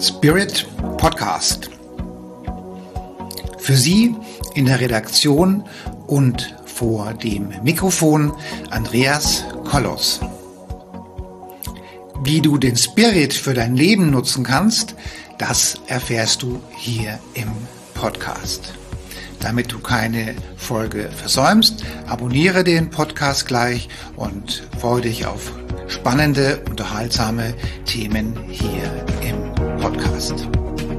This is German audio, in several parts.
Spirit Podcast. Für Sie in der Redaktion und vor dem Mikrofon Andreas Kollos. Wie du den Spirit für dein Leben nutzen kannst, das erfährst du hier im Podcast. Damit du keine Folge versäumst, abonniere den Podcast gleich und freue dich auf spannende, unterhaltsame Themen hier im Podcast.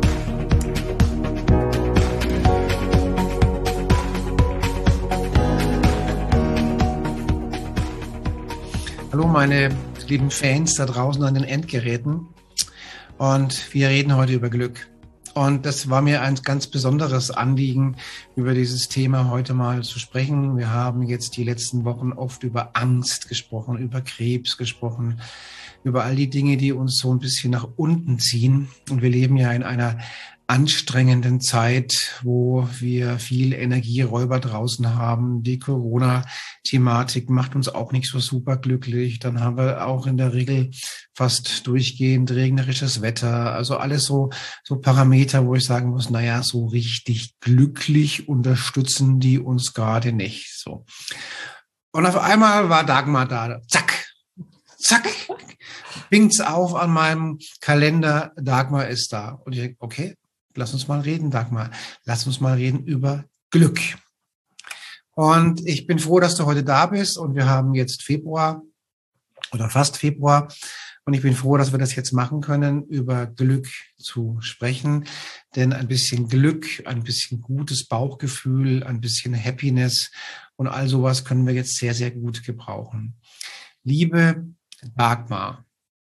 Hallo meine lieben Fans da draußen an den Endgeräten, und wir reden heute über Glück. Und das war mir ein ganz besonderes Anliegen, über dieses Thema heute mal zu sprechen. Wir haben jetzt die letzten Wochen oft über Angst gesprochen, über Krebs gesprochen, über all die Dinge, die uns so ein bisschen nach unten ziehen. Und wir leben ja in einer anstrengenden Zeit, wo wir viel Energieräuber draußen haben. Die Corona-Thematik macht uns auch nicht so super glücklich. Dann haben wir auch in der Regel fast durchgehend regnerisches Wetter. Also alles so Parameter, wo ich sagen muss, naja, so richtig glücklich unterstützen die uns gerade nicht. So. Und auf einmal war Dagmar da. Zack, bingt's auf an meinem Kalender. Dagmar ist da. Und ich denke, okay, lass uns mal reden, Dagmar. Lass uns mal reden über Glück. Und ich bin froh, dass du heute da bist. Und wir haben jetzt Februar oder fast Februar. Und ich bin froh, dass wir das jetzt machen können, über Glück zu sprechen. Denn ein bisschen Glück, ein bisschen gutes Bauchgefühl, ein bisschen Happiness und all sowas können wir jetzt sehr, sehr gut gebrauchen. Liebe Dagmar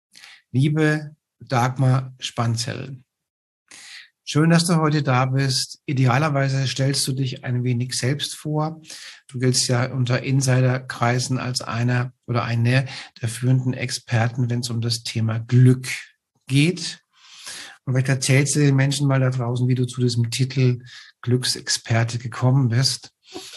Spanzell, schön, dass du heute da bist. Idealerweise stellst du dich ein wenig selbst vor. Du giltst ja unter Insiderkreisen als einer oder eine der führenden Experten, wenn es um das Thema Glück geht. Und vielleicht erzählst du den Menschen mal da draußen, wie du zu diesem Titel Glücksexperte gekommen bist.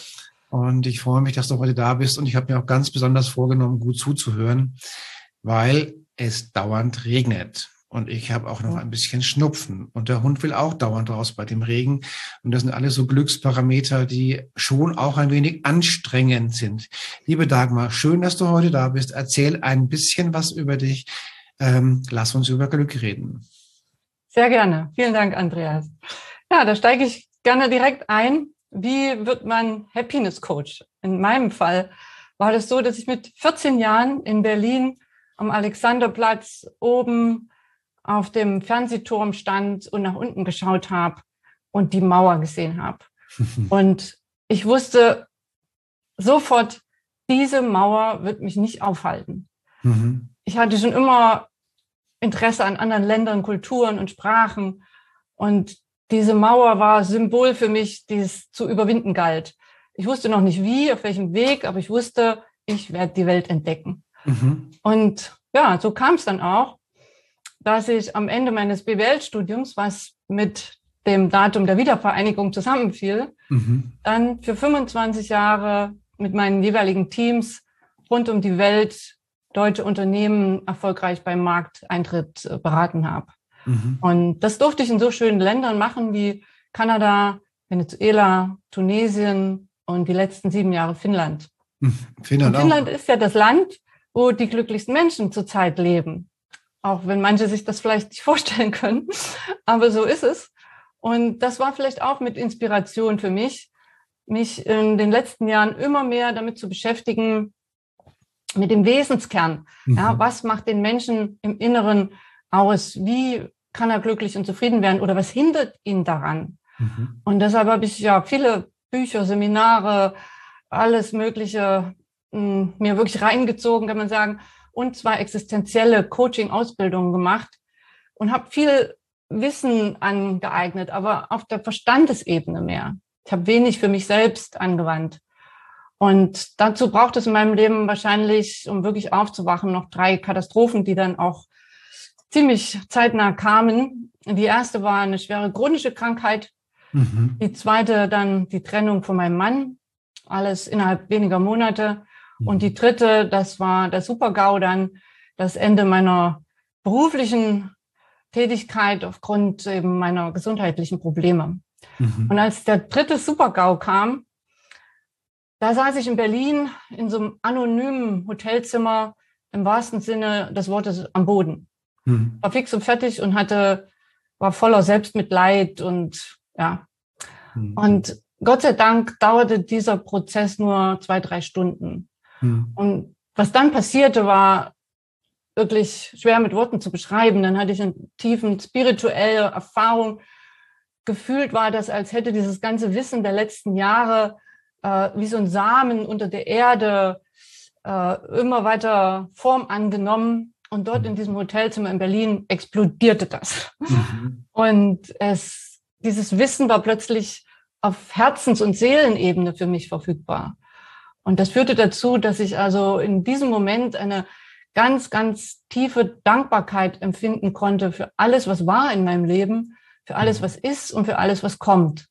Und ich freue mich, dass du heute da bist. Und ich habe mir auch ganz besonders vorgenommen, gut zuzuhören, weil es dauernd regnet. Und ich habe auch noch ein bisschen Schnupfen. Und der Hund will auch dauernd raus bei dem Regen. Und das sind alles so Glücksparameter, die schon auch ein wenig anstrengend sind. Liebe Dagmar, schön, dass du heute da bist. Erzähl ein bisschen was über dich. Lass uns über Glück reden. Sehr gerne. Vielen Dank, Andreas. Ja, da steige ich gerne direkt ein. Wie wird man Happiness Coach? In meinem Fall war das so, dass ich mit 14 Jahren in Berlin am Alexanderplatz oben auf dem Fernsehturm stand und nach unten geschaut habe und die Mauer gesehen habe. Und ich wusste sofort, diese Mauer wird mich nicht aufhalten. Mhm. Ich hatte schon immer Interesse an anderen Ländern, Kulturen und Sprachen. Und diese Mauer war Symbol für mich, die es zu überwinden galt. Ich wusste noch nicht wie, auf welchem Weg, aber ich wusste, ich werde die Welt entdecken. Mhm. Und ja, so kam es dann auch, dass ich am Ende meines BWL-Studiums, was mit dem Datum der Wiedervereinigung zusammenfiel, dann für 25 Jahre mit meinen jeweiligen Teams rund um die Welt deutsche Unternehmen erfolgreich beim Markteintritt beraten habe. Und das durfte ich in so schönen Ländern machen wie Kanada, Venezuela, Tunesien und die letzten 7 Jahre Finnland. Finnland ist ja das Land, wo die glücklichsten Menschen zurzeit leben. Auch wenn manche sich das vielleicht nicht vorstellen können. Aber so ist es. Und das war vielleicht auch mit Inspiration für mich in den letzten Jahren immer mehr damit zu beschäftigen, mit dem Wesenskern. Ja, was macht den Menschen im Inneren aus? Wie kann er glücklich und zufrieden werden? Oder was hindert ihn daran? Und deshalb habe ich ja viele Bücher, Seminare, alles Mögliche mir wirklich reingezogen, kann man sagen, und zwar existenzielle Coaching-Ausbildungen gemacht und habe viel Wissen angeeignet, aber auf der Verstandesebene mehr. Ich habe wenig für mich selbst angewandt. Und dazu braucht es in meinem Leben wahrscheinlich, um wirklich aufzuwachen, noch 3 Katastrophen, die dann auch ziemlich zeitnah kamen. Die erste war eine schwere chronische Krankheit. Die zweite dann die Trennung von meinem Mann. Alles innerhalb weniger Monate. Und die dritte, das war der Super-GAU dann, das Ende meiner beruflichen Tätigkeit aufgrund eben meiner gesundheitlichen Probleme. Und als der dritte Super-GAU kam, da saß ich in Berlin in so einem anonymen Hotelzimmer, im wahrsten Sinne des Wortes am Boden. War fix und fertig und war voller Selbstmitleid und ja. Und Gott sei Dank dauerte dieser Prozess nur 2-3 Stunden. Und was dann passierte, war wirklich schwer mit Worten zu beschreiben. Dann hatte ich eine tiefen spirituelle Erfahrung. Gefühlt war das, als hätte dieses ganze Wissen der letzten Jahre wie so ein Samen unter der Erde immer weiter Form angenommen. Und dort in diesem Hotelzimmer in Berlin explodierte das. Und dieses Wissen war plötzlich auf Herzens- und Seelenebene für mich verfügbar. Und das führte dazu, dass ich also in diesem Moment eine ganz, ganz tiefe Dankbarkeit empfinden konnte für alles, was war in meinem Leben, für alles, was ist und für alles, was kommt.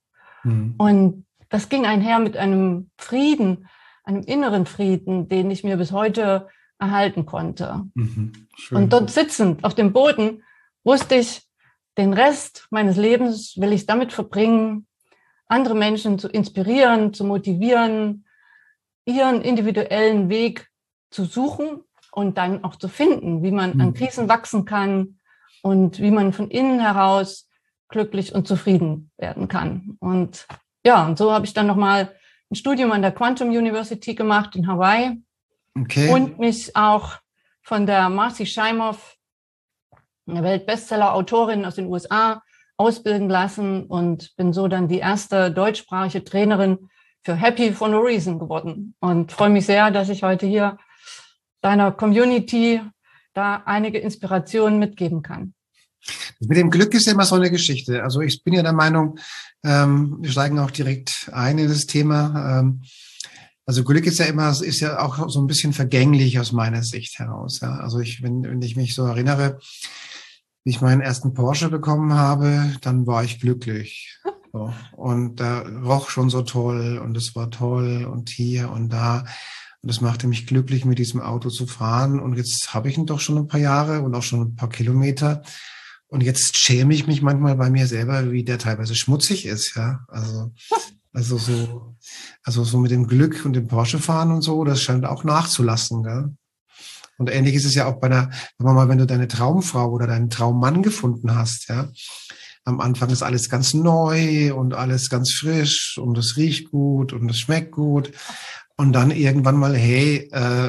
Und das ging einher mit einem Frieden, einem inneren Frieden, den ich mir bis heute erhalten konnte. Und dort sitzend auf dem Boden wusste ich, den Rest meines Lebens will ich damit verbringen, andere Menschen zu inspirieren, zu motivieren, ihren individuellen Weg zu suchen und dann auch zu finden, wie man an Krisen wachsen kann und wie man von innen heraus glücklich und zufrieden werden kann. Und ja, und so habe ich dann nochmal ein Studium an der Quantum University gemacht in Hawaii und mich auch von der Marcy Scheimoff, eine Weltbestseller-Autorin aus den USA, ausbilden lassen und bin so dann die erste deutschsprachige Trainerin für Happy for No Reason geworden und freue mich sehr, dass ich heute hier deiner Community da einige Inspirationen mitgeben kann. Mit dem Glück ist ja immer so eine Geschichte. Also ich bin ja der Meinung, wir steigen auch direkt ein in das Thema. Also Glück ist ja auch so ein bisschen vergänglich aus meiner Sicht heraus. Ja. Also wenn ich mich so erinnere, wie ich meinen ersten Porsche bekommen habe, dann war ich glücklich. So. Und da roch schon so toll und es war toll und hier und da. Und das machte mich glücklich, mit diesem Auto zu fahren. Und jetzt habe ich ihn doch schon ein paar Jahre und auch schon ein paar Kilometer. Und jetzt schäme ich mich manchmal bei mir selber, wie der teilweise schmutzig ist, ja. Also so mit dem Glück und dem Porsche fahren und so, das scheint auch nachzulassen, gell? Und ähnlich ist es ja auch sagen wir mal, wenn du deine Traumfrau oder deinen Traummann gefunden hast, ja. Am Anfang ist alles ganz neu und alles ganz frisch und es riecht gut und es schmeckt gut. Und dann irgendwann mal, hey,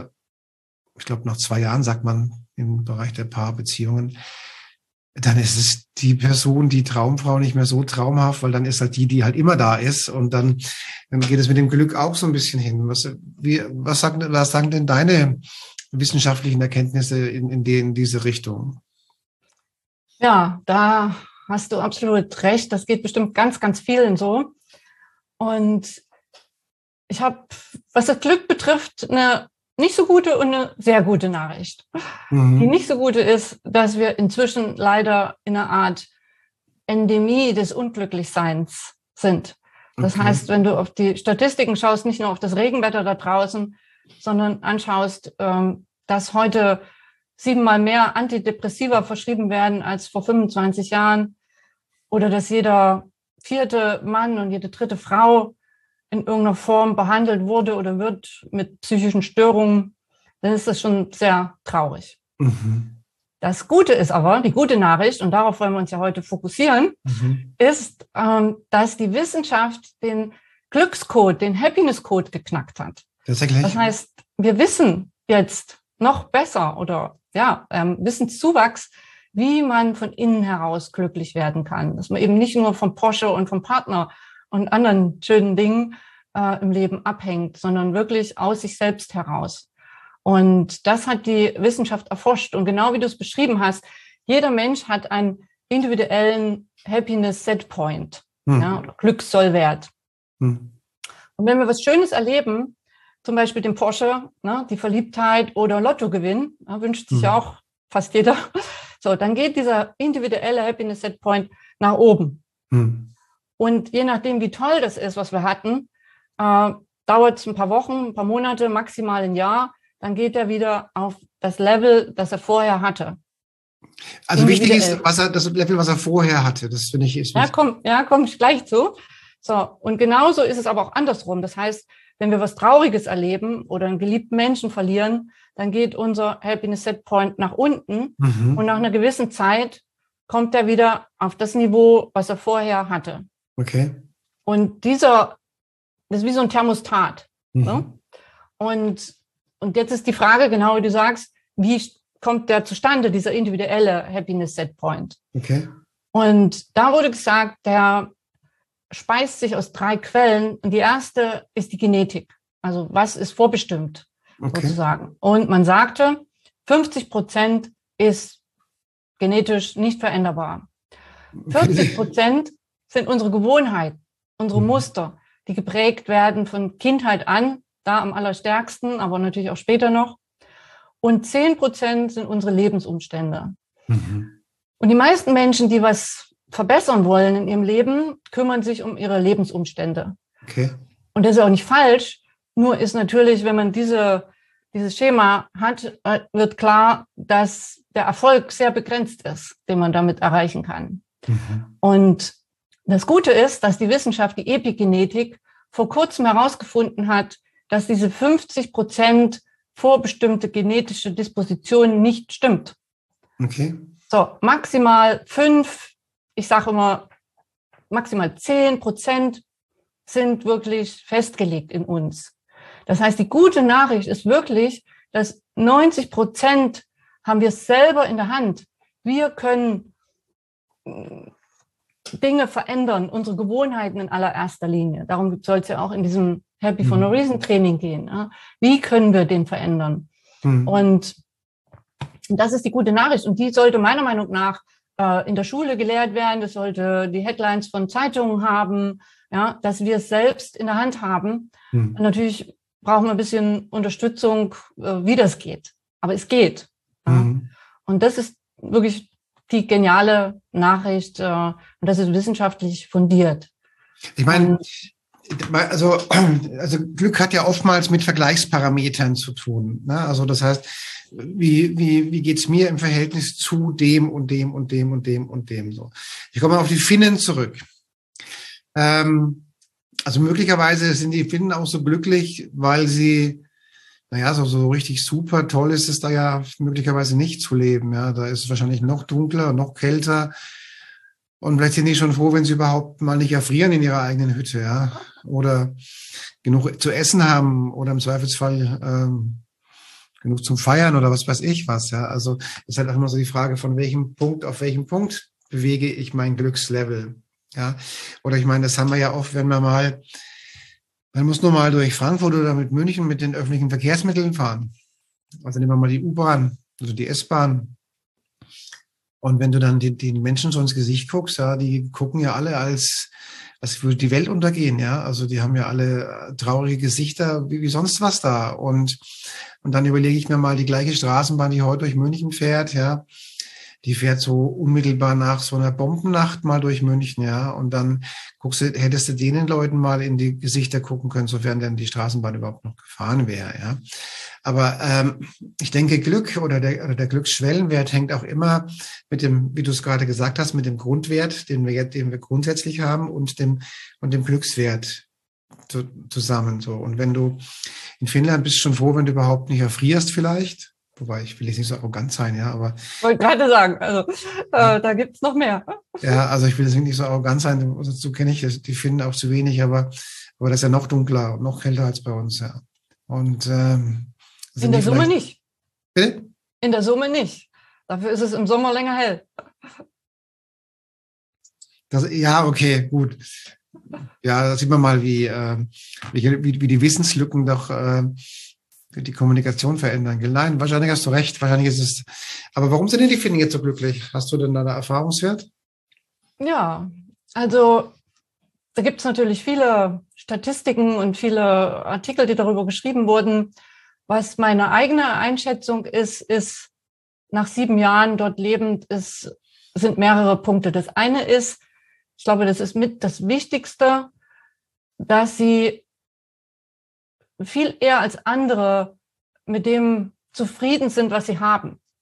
ich glaube, nach 2 Jahren sagt man im Bereich der Paarbeziehungen, dann ist es die Person, die Traumfrau, nicht mehr so traumhaft, weil dann ist halt die halt immer da ist. Und dann geht es mit dem Glück auch so ein bisschen hin. Was sagen denn deine wissenschaftlichen Erkenntnisse in diese Richtung? Ja, da hast du absolut recht. Das geht bestimmt ganz, ganz vielen so. Und ich habe, was das Glück betrifft, eine nicht so gute und eine sehr gute Nachricht. Die nicht so gute ist, dass wir inzwischen leider in einer Art Endemie des Unglücklichseins sind. Das heißt, wenn du auf die Statistiken schaust, nicht nur auf das Regenwetter da draußen, sondern anschaust, dass heute 7-mal mehr Antidepressiva verschrieben werden als vor 25 Jahren oder dass jeder 4. Mann und jede 3. Frau in irgendeiner Form behandelt wurde oder wird mit psychischen Störungen, dann ist das schon sehr traurig. Das Gute ist aber, die gute Nachricht, und darauf wollen wir uns ja heute fokussieren, ist, dass die Wissenschaft den Glückscode, den Happiness-Code geknackt hat. Das heißt, wir wissen jetzt noch besser oder Wissenszuwachs, wie man von innen heraus glücklich werden kann. Dass man eben nicht nur vom Porsche und vom Partner und anderen schönen Dingen im Leben abhängt, sondern wirklich aus sich selbst heraus. Und das hat die Wissenschaft erforscht. Und genau wie du es beschrieben hast, jeder Mensch hat einen individuellen Happiness Set Point, oder Glückssollwert. Und wenn wir was Schönes erleben, zum Beispiel den Porsche, die Verliebtheit oder Lottogewinn, wünscht sich ja auch fast jeder, so, dann geht dieser individuelle Happiness Set Point nach oben. Und je nachdem, wie toll das ist, was wir hatten, dauert es ein paar Wochen, ein paar Monate, maximal ein Jahr, dann geht er wieder auf das Level, das er vorher hatte. Also wichtig ist, das Level, was er vorher hatte. Das finde ich ist wichtig. Komm ich gleich zu. So, und genauso ist es aber auch andersrum. Das heißt, wenn wir was Trauriges erleben oder einen geliebten Menschen verlieren, dann geht unser Happiness Set Point nach unten und nach einer gewissen Zeit kommt er wieder auf das Niveau, was er vorher hatte. Okay. Und das ist wie so ein Thermostat. Ne? Und jetzt ist die Frage, genau wie du sagst, wie kommt der zustande, dieser individuelle Happiness Set Point? Okay. Und da wurde gesagt, der speist sich aus 3 Quellen. Und die erste ist die Genetik. Also was ist vorbestimmt, sozusagen. Und man sagte, 50% ist genetisch nicht veränderbar. 40% sind unsere Gewohnheiten, unsere Muster, die geprägt werden von Kindheit an, da am allerstärksten, aber natürlich auch später noch. Und 10% sind unsere Lebensumstände. Und die meisten Menschen, die was verbessern wollen in ihrem Leben, kümmern sich um ihre Lebensumstände. Okay. Und das ist auch nicht falsch. Nur ist natürlich, wenn man dieses Schema hat, wird klar, dass der Erfolg sehr begrenzt ist, den man damit erreichen kann. Und das Gute ist, dass die Wissenschaft, die Epigenetik, vor kurzem herausgefunden hat, dass diese 50% vorbestimmte genetische Disposition nicht stimmt. Okay. So, maximal 5, ich sage immer, maximal 10% sind wirklich festgelegt in uns. Das heißt, die gute Nachricht ist wirklich, dass 90% haben wir selber in der Hand. Wir können Dinge verändern, unsere Gewohnheiten in allererster Linie. Darum soll es ja auch in diesem Happy for No Reason Training gehen. Wie können wir den verändern? Und das ist die gute Nachricht. Und die sollte meiner Meinung nach in der Schule gelehrt werden. Das sollte die Headlines von Zeitungen haben, ja, dass wir es selbst in der Hand haben. Und natürlich brauchen wir ein bisschen Unterstützung, wie das geht. Aber es geht. Ja. Und das ist wirklich die geniale Nachricht. Und das ist wissenschaftlich fundiert. Ich meine, also Glück hat ja oftmals mit Vergleichsparametern zu tun. Ne? Also das heißt, wie geht's mir im Verhältnis zu dem und dem und dem und dem und dem so. Ich komme auf die Finnen zurück. Also möglicherweise sind die Finnen auch so glücklich, weil sie, so richtig super toll ist es da ja möglicherweise nicht zu leben. Ja, da ist es wahrscheinlich noch dunkler, noch kälter. Und vielleicht sind die schon froh, wenn sie überhaupt mal nicht erfrieren in ihrer eigenen Hütte, ja, oder genug zu essen haben oder im Zweifelsfall genug zum Feiern oder was weiß ich was, ja. Also ist halt auch immer so die Frage, von welchem Punkt auf welchem Punkt bewege ich mein Glückslevel, ja. Oder ich meine, das haben wir ja oft, wenn man muss nur mal durch Frankfurt oder mit München mit den öffentlichen Verkehrsmitteln fahren. Also nehmen wir mal die U-Bahn, also die S-Bahn. Und wenn du dann den Menschen so ins Gesicht guckst, ja, die gucken ja alle als würde die Welt untergehen, ja. Also die haben ja alle traurige Gesichter, wie sonst was da. Und dann überlege ich mir mal, die gleiche Straßenbahn, die heute durch München fährt, ja, die fährt so unmittelbar nach so einer Bombennacht mal durch München, ja. Und dann hättest du denen Leuten mal in die Gesichter gucken können, sofern denn die Straßenbahn überhaupt noch gefahren wäre, ja. Aber ich denke, Glück oder der Glücksschwellenwert hängt auch immer mit dem, wie du es gerade gesagt hast, mit dem Grundwert, den wir grundsätzlich haben und dem Glückswert zusammen. So. Und wenn du in Finnland bist, schon froh, wenn du überhaupt nicht erfrierst vielleicht. Wobei, ich will jetzt nicht so arrogant sein, ja, aber. Ich wollte gerade sagen, also da gibt's noch mehr. Ja, also ich will jetzt nicht so arrogant sein, so kenne ich die Finnen auch zu wenig, aber das ist ja noch dunkler und noch kälter als bei uns, ja. Und in der Summe nicht. Bitte? In der Summe nicht. Dafür ist es im Sommer länger hell. Ja, okay, gut. Ja, da sieht man mal, wie die Wissenslücken doch die Kommunikation verändern. Nein, wahrscheinlich hast du recht. Wahrscheinlich ist es. Aber warum sind denn die Finnen jetzt so glücklich? Hast du denn da einen Erfahrungswert? Ja, also da gibt es natürlich viele Statistiken und viele Artikel, die darüber geschrieben wurden. Was meine eigene Einschätzung ist nach 7 Jahren dort lebend, sind mehrere Punkte. Das eine ist, ich glaube, das ist mit das Wichtigste, dass sie viel eher als andere mit dem zufrieden sind, was sie haben.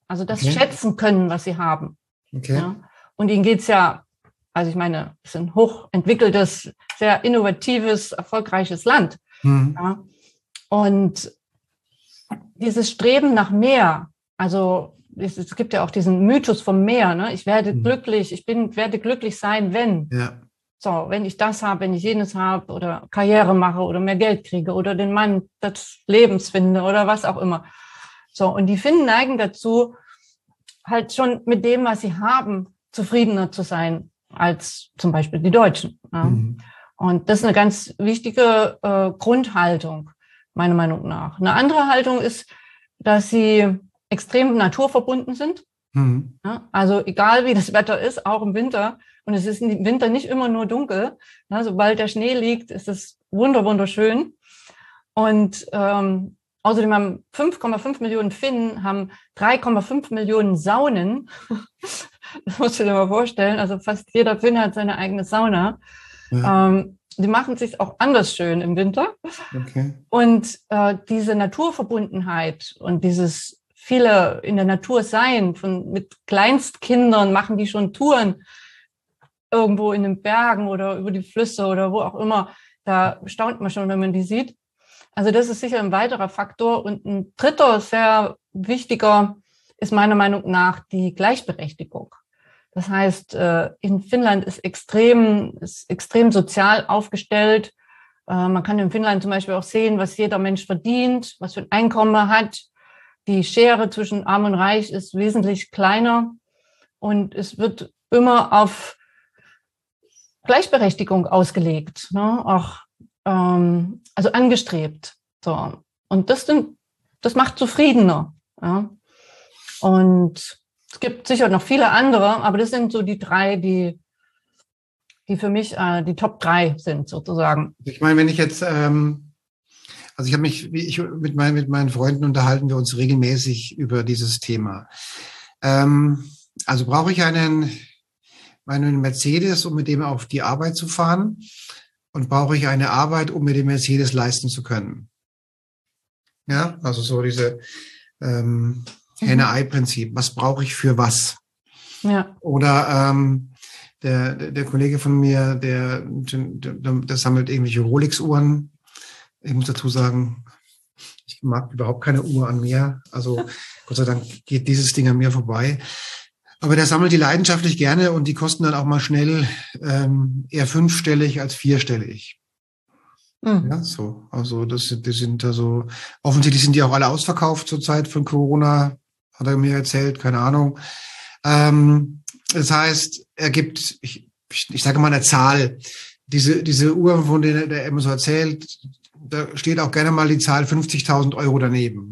Also das schätzen können, was sie haben. Okay. Ja? Und ihnen geht's ja, also ich meine, es ist ein hochentwickeltes, sehr innovatives, erfolgreiches Land. Ja? Und dieses Streben nach mehr, also es gibt ja auch diesen Mythos vom Meer, ne? Ich werde glücklich, werde glücklich sein, wenn. Ja. So, wenn ich das habe, wenn ich jenes habe oder Karriere mache oder mehr Geld kriege oder den Mann des Lebens finde oder was auch immer. So, und die neigen dazu, halt schon mit dem, was sie haben, zufriedener zu sein als zum Beispiel die Deutschen. Ja? Und das ist eine ganz wichtige Grundhaltung, meiner Meinung nach. Eine andere Haltung ist, dass sie extrem naturverbunden sind. Ja? Also egal, wie das Wetter ist, auch im Winter. Und es ist im Winter nicht immer nur dunkel. Ja? Sobald der Schnee liegt, ist es wunderschön. Und außerdem haben 5,5 Millionen Finnen, haben 3,5 Millionen Saunen. Das musst du dir mal vorstellen. Also fast jeder Finn hat seine eigene Sauna. Ja. Die machen es sich auch anders schön im Winter. Okay. Und diese Naturverbundenheit und dieses viele in der Natur sein, mit Kleinstkindern machen die schon Touren irgendwo in den Bergen oder über die Flüsse oder wo auch immer. Da staunt man schon, wenn man die sieht. Also das ist sicher ein weiterer Faktor. Und ein dritter, sehr wichtiger, ist meiner Meinung nach die Gleichberechtigung. Das heißt, in Finnland ist extrem sozial aufgestellt. Man kann in Finnland zum Beispiel auch sehen, was jeder Mensch verdient, was für ein Einkommen er hat. Die Schere zwischen Arm und Reich ist wesentlich kleiner. Und es wird immer auf Gleichberechtigung ausgelegt, ne? Auch also angestrebt. So. Und das macht zufriedener. Ja? Und es gibt sicher noch viele andere, aber das sind so die drei, die für mich die Top 3 sind, sozusagen. Ich meine, wenn ich jetzt, also ich habe mich, mit meinen Freunden unterhalten wir uns regelmäßig über dieses Thema. Also brauche ich einen Mercedes, um mit dem auf die Arbeit zu fahren? Und brauche ich eine Arbeit, um mir den Mercedes leisten zu können? Ja, also so diese Henne-Ei-Prinzip. Was brauche ich für was? Ja. Oder der Kollege von mir, der sammelt irgendwelche Rolex-Uhren. Ich muss dazu sagen, ich mag überhaupt keine Uhr an mir. Also Gott sei Dank geht dieses Ding an mir vorbei. Aber der sammelt die leidenschaftlich gerne und die kosten dann auch mal schnell eher 5-stellig als 4-stellig. Ja, so. Also die sind da so, offensichtlich sind die auch alle ausverkauft zur Zeit von Corona, hat er mir erzählt, keine Ahnung. Das heißt, er gibt, ich sage mal eine Zahl, diese Uhr, von denen der immer so erzählt, da steht auch gerne mal die Zahl 50.000 Euro daneben.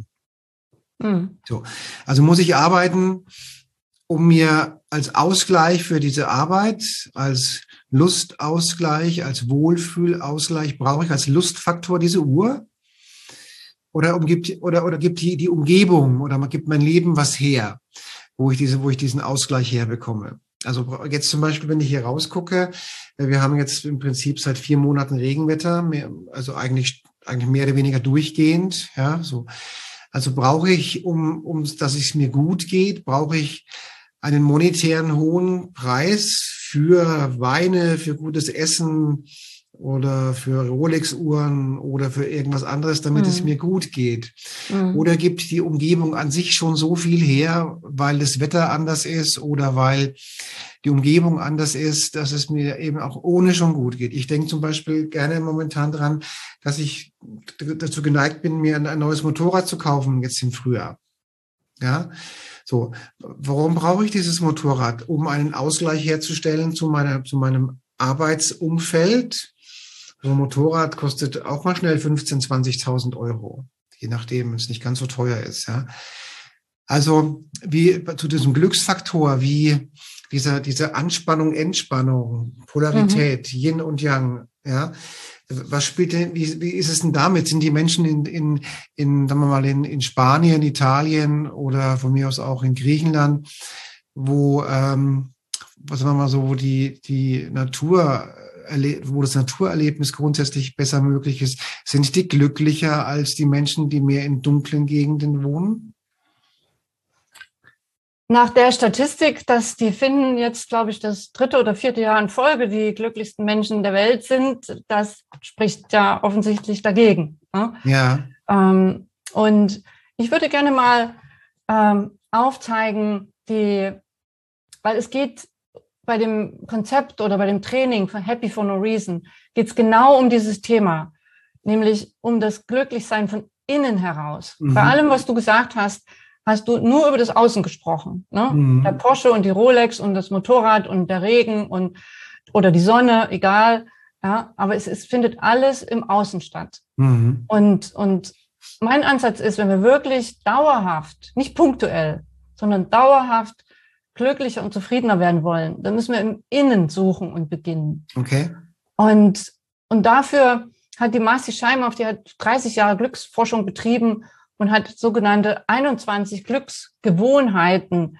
So. Also muss ich arbeiten, um mir als Ausgleich für diese Arbeit, als Lustausgleich, als Wohlfühlausgleich, brauche ich als Lustfaktor diese Uhr? Oder gibt die Umgebung oder gibt mein Leben was her, wo ich diesen Ausgleich herbekomme? Also jetzt zum Beispiel, wenn ich hier rausgucke, wir haben jetzt im Prinzip seit 4 Monaten Regenwetter, also eigentlich mehr oder weniger durchgehend, ja, so. Also brauche ich, dass es mir gut geht, brauche ich einen monetären hohen Preis für Weine, für gutes Essen oder für Rolex-Uhren oder für irgendwas anderes, damit es mir gut geht. Oder gibt die Umgebung an sich schon so viel her, weil das Wetter anders ist oder weil die Umgebung anders ist, dass es mir eben auch ohne schon gut geht. Ich denke zum Beispiel gerne momentan dran, dass ich dazu geneigt bin, mir ein neues Motorrad zu kaufen, jetzt im Frühjahr. Ja, so. Warum brauche ich dieses Motorrad? Um einen Ausgleich herzustellen zu meinem Arbeitsumfeld. So ein Motorrad kostet auch mal schnell 15.000, 20.000 Euro. Je nachdem, wenn es nicht ganz so teuer ist, ja. Also, wie zu diesem Glücksfaktor, wie diese Anspannung, Entspannung, Polarität, Yin und Yang, ja. Was spielt denn, wie ist es denn damit? Sind die Menschen in sagen wir mal, in Spanien, Italien oder von mir aus auch in Griechenland, wo, was sagen wir mal so, wo die Natur, wo das Naturerlebnis grundsätzlich besser möglich ist, sind die glücklicher als die Menschen, die mehr in dunklen Gegenden wohnen? nach der Statistik, dass die Finnen jetzt, glaube ich, das 3. oder 4. Jahr in Folge die glücklichsten Menschen der Welt sind, das spricht ja offensichtlich dagegen. Ne? Ja. Und ich würde gerne mal aufzeigen, weil es geht bei dem Konzept oder bei dem Training von Happy for No Reason, geht es genau um dieses Thema, nämlich um das Glücklichsein von innen heraus. Bei allem, was du gesagt hast, hast du nur über das Außen gesprochen. Ne? Der Porsche und die Rolex und das Motorrad und der Regen oder die Sonne, egal. Ja, aber es findet alles im Außen statt. Und mein Ansatz ist, wenn wir wirklich dauerhaft, nicht punktuell, sondern dauerhaft glücklicher und zufriedener werden wollen, dann müssen wir im Innen suchen und beginnen. Okay. Und dafür hat die Marci Shimoff, die hat 30 Jahre Glücksforschung betrieben und hat sogenannte 21 Glücksgewohnheiten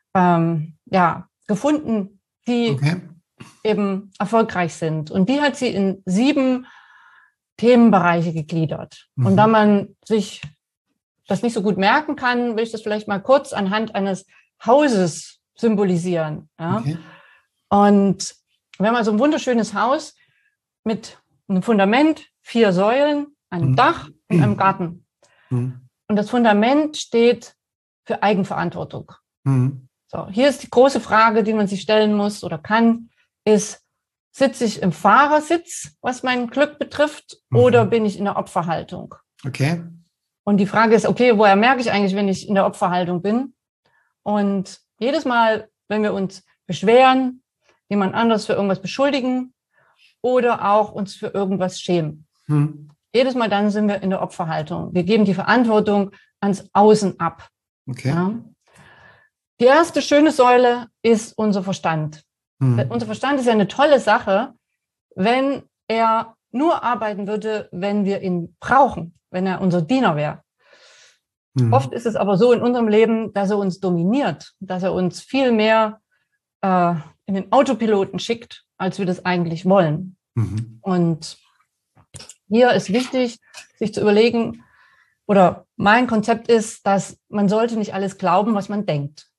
gefunden, die eben erfolgreich sind. Und die hat sie in 7 Themenbereiche gegliedert. Und da man sich das nicht so gut merken kann, will ich das vielleicht mal kurz anhand eines Hauses symbolisieren. Ja? Okay. Und wir haben also ein wunderschönes Haus mit einem Fundament, 4 Säulen, einem Dach und einem Garten. Und das Fundament steht für Eigenverantwortung. So, hier ist die große Frage, die man sich stellen muss oder kann, ist, sitze ich im Fahrersitz, was mein Glück betrifft, oder bin ich in der Opferhaltung? Okay. Und die Frage ist, okay, woher merke ich eigentlich, wenn ich in der Opferhaltung bin? Und jedes Mal, wenn wir uns beschweren, jemand anderes für irgendwas beschuldigen oder auch uns für irgendwas schämen, jedes Mal dann sind wir in der Opferhaltung. Wir geben die Verantwortung ans Außen ab. Okay. Ja? Die erste schöne Säule ist unser Verstand. Unser Verstand ist ja eine tolle Sache, wenn er nur arbeiten würde, wenn wir ihn brauchen, wenn er unser Diener wäre. Oft ist es aber so in unserem Leben, dass er uns dominiert, dass er uns viel mehr in den Autopiloten schickt, als wir das eigentlich wollen. Und hier ist wichtig, sich zu überlegen, oder mein Konzept ist, dass man sollte nicht alles glauben, was man denkt.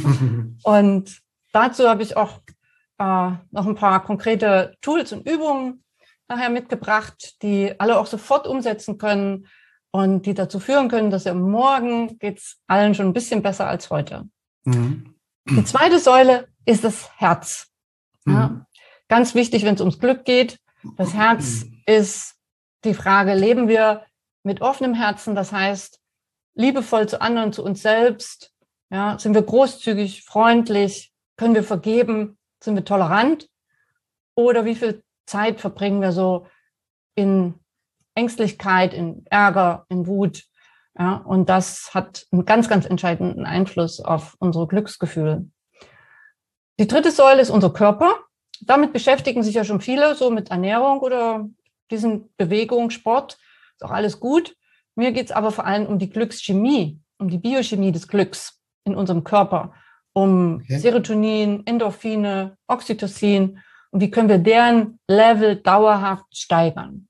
Und dazu habe ich auch noch ein paar konkrete Tools und Übungen nachher mitgebracht, die alle auch sofort umsetzen können und die dazu führen können, dass morgen geht es allen schon ein bisschen besser als heute. Die zweite Säule ist das Herz. Ja, ganz wichtig, wenn es ums Glück geht. Das Herz ist die Frage, leben wir mit offenem Herzen, das heißt liebevoll zu anderen, zu uns selbst, ja, sind wir großzügig, freundlich, können wir vergeben, sind wir tolerant, oder wie viel Zeit verbringen wir so in Ängstlichkeit, in Ärger, in Wut, ja, und das hat einen ganz, ganz entscheidenden Einfluss auf unsere Glücksgefühle. Die dritte Säule ist unser Körper. Damit beschäftigen sich ja schon viele, so mit Ernährung oder diesen Bewegung, Sport, ist auch alles gut. Mir geht es aber vor allem um die Glückschemie, um die Biochemie des Glücks in unserem Körper, um Serotonin, Endorphine, Oxytocin, und wie können wir deren Level dauerhaft steigern.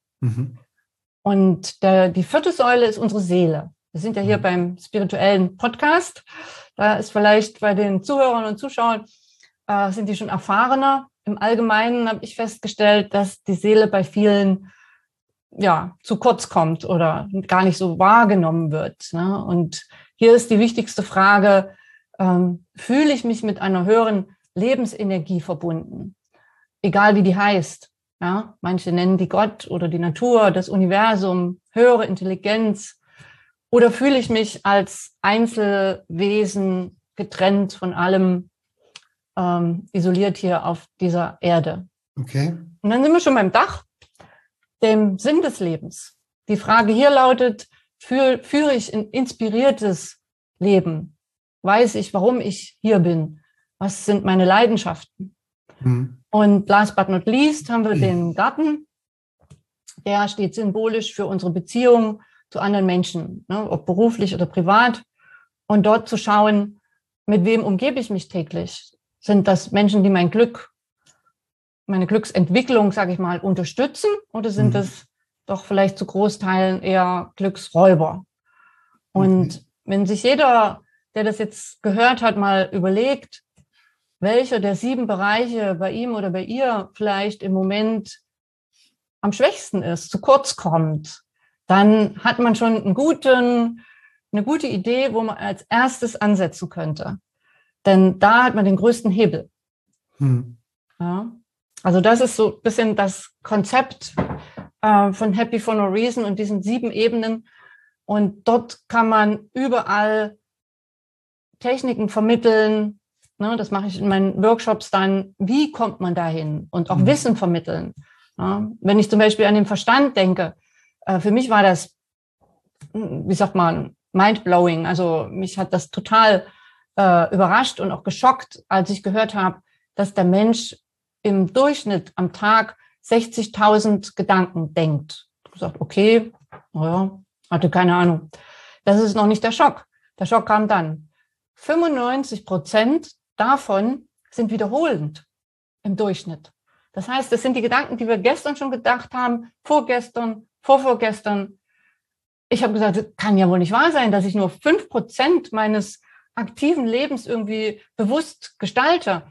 Und die vierte Säule ist unsere Seele. Wir sind ja hier beim spirituellen Podcast. Da ist vielleicht bei den Zuhörern und Zuschauern, sind die schon erfahrener. Im Allgemeinen habe ich festgestellt, dass die Seele bei vielen zu kurz kommt oder gar nicht so wahrgenommen wird. Ne? Und hier ist die wichtigste Frage, fühle ich mich mit einer höheren Lebensenergie verbunden? Egal wie die heißt. Ja? Manche nennen die Gott oder die Natur, das Universum, höhere Intelligenz. Oder fühle ich mich als Einzelwesen getrennt von allem, isoliert hier auf dieser Erde? Okay. Und dann sind wir schon beim Dach, dem Sinn des Lebens. Die Frage hier lautet, führe ich ein inspiriertes Leben? Weiß ich, warum ich hier bin? Was sind meine Leidenschaften? Und last but not least haben wir den Garten. Der steht symbolisch für unsere Beziehung zu anderen Menschen, ne, ob beruflich oder privat. Und dort zu schauen, mit wem umgebe ich mich täglich? Sind das Menschen, die mein Glück, meine Glücksentwicklung, sage ich mal, unterstützen? Oder sind es doch vielleicht zu Großteilen eher Glücksräuber? Und wenn sich jeder der das jetzt gehört hat, mal überlegt, welcher der 7 Bereiche bei ihm oder bei ihr vielleicht im Moment am schwächsten ist, zu kurz kommt, dann hat man schon eine gute Idee, wo man als erstes ansetzen könnte. Denn da hat man den größten Hebel. Ja. Also das ist so ein bisschen das Konzept von Happy for no Reason und diesen 7 Ebenen. Und dort kann man überall Techniken vermitteln. Ne, das mache ich in meinen Workshops dann. Wie kommt man dahin? Und auch Wissen vermitteln. Ja, wenn ich zum Beispiel an den Verstand denke, für mich war das, wie sagt man, mindblowing. Also mich hat das total überrascht und auch geschockt, als ich gehört habe, dass der Mensch im Durchschnitt am Tag 60.000 Gedanken denkt. Ich habe gesagt, okay, naja, hatte keine Ahnung. Das ist noch nicht der Schock. Der Schock kam dann. 95% davon sind wiederholend im Durchschnitt. Das heißt, das sind die Gedanken, die wir gestern schon gedacht haben, vorgestern, vorvorgestern. Ich habe gesagt, das kann ja wohl nicht wahr sein, dass ich nur 5% meines aktiven Lebens irgendwie bewusst gestalte.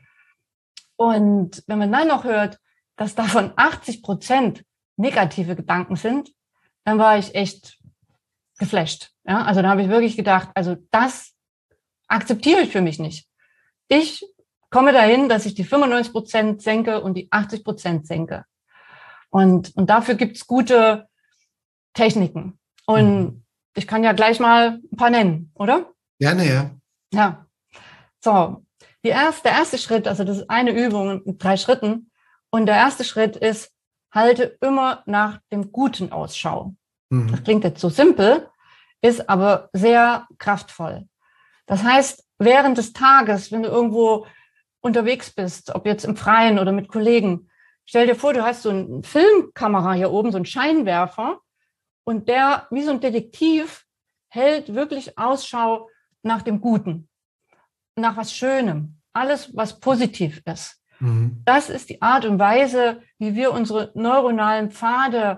Und wenn man dann noch hört, dass davon 80% negative Gedanken sind, dann war ich echt geflasht. Ja, also da habe ich wirklich gedacht, also das akzeptiere ich für mich nicht. Ich komme dahin, dass ich die 95% senke und die 80% senke. Und dafür gibt es gute Techniken. Und ich kann ja gleich mal ein paar nennen, oder? Gerne, ja. Ja. So, der erste Schritt, also das ist eine Übung mit 3 Schritten. Und der erste Schritt ist, halte immer nach dem Guten Ausschau. Das klingt jetzt so simpel, ist aber sehr kraftvoll. Das heißt, während des Tages, wenn du irgendwo unterwegs bist, ob jetzt im Freien oder mit Kollegen, stell dir vor, du hast so eine Filmkamera hier oben, so einen Scheinwerfer, und der, wie so ein Detektiv, hält wirklich Ausschau nach dem Guten, nach was Schönem, alles, was positiv ist. Das ist die Art und Weise, wie wir unsere neuronalen Pfade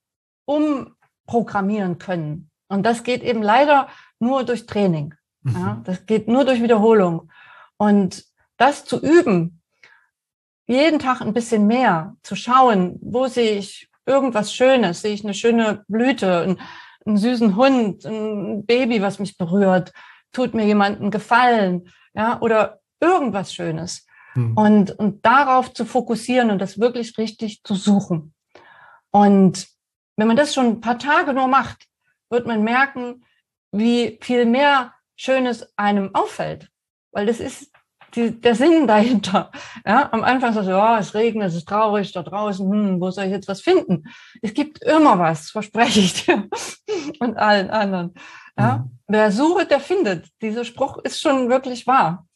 umprogrammieren können. Und das geht eben leider nur durch Training. Ja, das geht nur durch Wiederholung. Und das zu üben, jeden Tag ein bisschen mehr, zu schauen, wo sehe ich irgendwas Schönes, sehe ich eine schöne Blüte, einen süßen Hund, ein Baby, was mich berührt, tut mir jemand einen Gefallen, ja, oder irgendwas Schönes. Und darauf zu fokussieren und das wirklich richtig zu suchen. Und wenn man das schon ein paar Tage nur macht, wird man merken, wie viel mehr Schönes einem auffällt. Weil das ist der Sinn dahinter. Ja, am Anfang so, ja, es regnet, es ist traurig da draußen, wo soll ich jetzt was finden? Es gibt immer was, verspreche ich dir und allen anderen. Ja, wer sucht, der findet. Dieser Spruch ist schon wirklich wahr.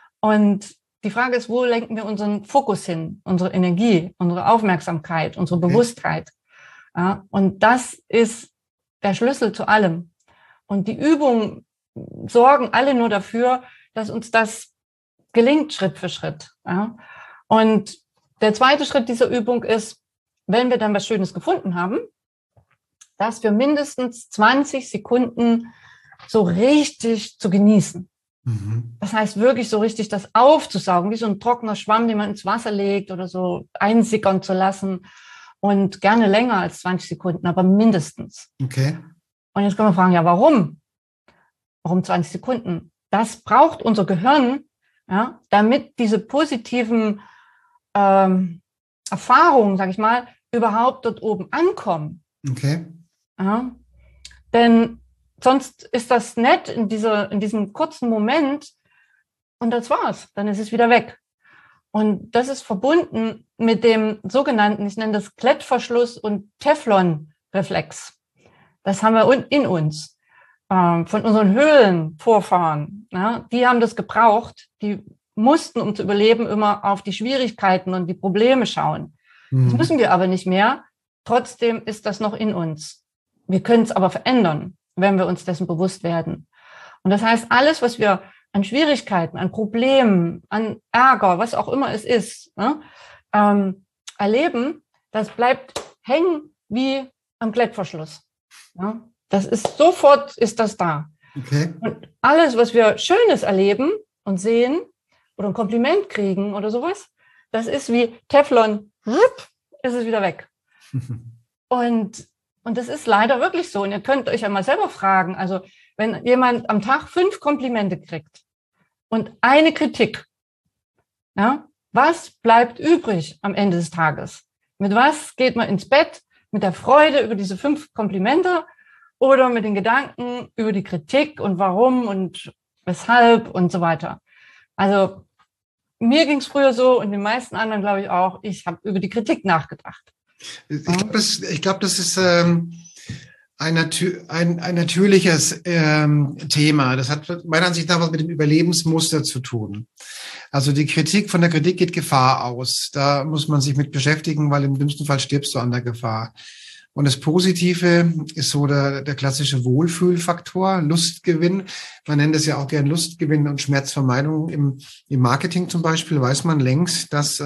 Und die Frage ist, wo lenken wir unseren Fokus hin, unsere Energie, unsere Aufmerksamkeit, unsere Bewusstheit? Ja, und das ist der Schlüssel zu allem. Und die Übungen sorgen alle nur dafür, dass uns das gelingt Schritt für Schritt. Ja. Und der zweite Schritt dieser Übung ist, wenn wir dann was Schönes gefunden haben, das für mindestens 20 Sekunden so richtig zu genießen. Das heißt wirklich so richtig das aufzusaugen, wie so ein trockener Schwamm, den man ins Wasser legt oder so einsickern zu lassen. Und gerne länger als 20 Sekunden, aber mindestens. Okay. Und jetzt können wir fragen, ja, warum? Warum 20 Sekunden? Das braucht unser Gehirn, ja, damit diese positiven Erfahrungen, sage ich mal, überhaupt dort oben ankommen. Okay. Ja. Denn sonst ist das nett in diesem kurzen Moment und das war's. Dann ist es wieder weg. Und das ist verbunden mit dem sogenannten, ich nenne das Klettverschluss- und Teflon-Reflex. Das haben wir in uns. Von unseren Höhlenvorfahren. Ja, die haben das gebraucht. Die mussten, um zu überleben, immer auf die Schwierigkeiten und die Probleme schauen. Das müssen wir aber nicht mehr. Trotzdem ist das noch in uns. Wir können es aber verändern, wenn wir uns dessen bewusst werden. Und das heißt, alles, was wir an Schwierigkeiten, an Problemen, an Ärger, was auch immer es ist, ne, erleben, das bleibt hängen wie am Klettverschluss. Ja, das ist sofort ist das da. Okay. Und alles, was wir Schönes erleben und sehen oder ein Kompliment kriegen oder sowas, das ist wie Teflon, ist es wieder weg. Und das ist leider wirklich so. Und ihr könnt euch ja mal selber fragen, also wenn jemand am Tag 5 Komplimente kriegt und eine Kritik, ja, was bleibt übrig am Ende des Tages? Mit was geht man ins Bett? Mit der Freude über diese 5 Komplimente oder mit den Gedanken über die Kritik und warum und weshalb und so weiter. Also mir ging es früher so und den meisten anderen, glaube ich, auch. Ich habe über die Kritik nachgedacht. Ich glaube, das ist ein natürliches Thema. Das hat meiner Ansicht nach was mit dem Überlebensmuster zu tun. Also von der Kritik geht Gefahr aus. Da muss man sich mit beschäftigen, weil im dümmsten Fall stirbst du an der Gefahr. Und das Positive ist so der klassische Wohlfühlfaktor, Lustgewinn. Man nennt es ja auch gern Lustgewinn und Schmerzvermeidung. Im Marketing zum Beispiel weiß man längst, dass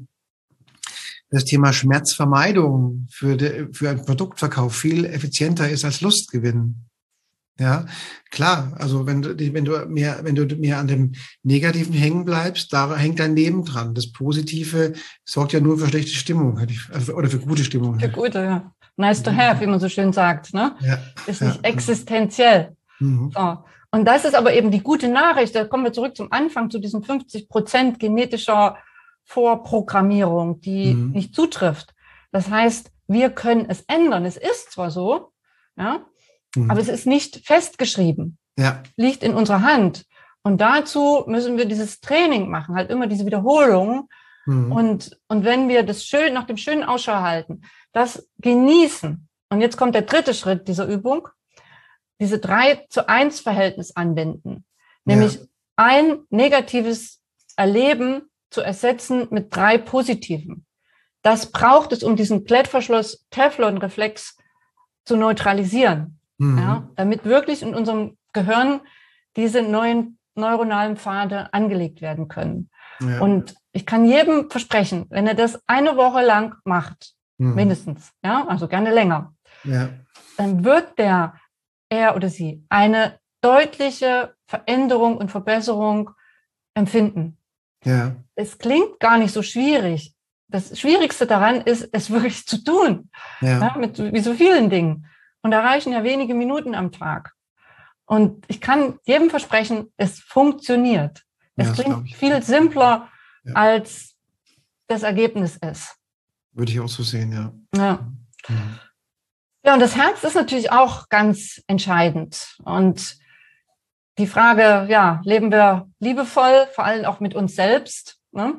das Thema Schmerzvermeidung für einen Produktverkauf viel effizienter ist als Lustgewinn. Ja, klar. Also wenn du mehr an dem Negativen hängen bleibst, da hängt dein Leben dran. Das Positive sorgt ja nur für schlechte Stimmung, oder für gute Stimmung. Für gute, ja. Nice to have, wie man so schön sagt, ne? Ja, ist nicht existenziell. Mhm. So. Und das ist aber eben die gute Nachricht. Da kommen wir zurück zum Anfang, zu diesen 50% genetischer Vorprogrammierung, die nicht zutrifft. Das heißt, wir können es ändern. Es ist zwar so, ja, aber es ist nicht festgeschrieben. Ja. Liegt in unserer Hand. Und dazu müssen wir dieses Training machen, halt immer diese Wiederholung. Und wenn wir das nach dem schönen Ausschau halten, das genießen. Und jetzt kommt der 3. Schritt dieser Übung, diese 3:1 Verhältnis anwenden. Nämlich ein negatives Erleben zu ersetzen mit 3 positiven. Das braucht es, um diesen Klettverschluss-Teflon-Reflex zu neutralisieren. Ja, damit wirklich in unserem Gehirn diese neuen neuronalen Pfade angelegt werden können. Ja. Und ich kann jedem versprechen, wenn er das eine Woche lang macht, mindestens, ja, also gerne länger, dann wird er oder sie eine deutliche Veränderung und Verbesserung empfinden. Ja. Es klingt gar nicht so schwierig. Das Schwierigste daran ist, es wirklich zu tun, wie so vielen Dingen. Und da reichen ja wenige Minuten am Tag. Und ich kann jedem versprechen, es funktioniert. Es klingt viel simpler, als das Ergebnis ist. Würde ich auch so sehen, ja. Ja, und das Herz ist natürlich auch ganz entscheidend. Und die Frage, leben wir liebevoll, vor allem auch mit uns selbst, ne?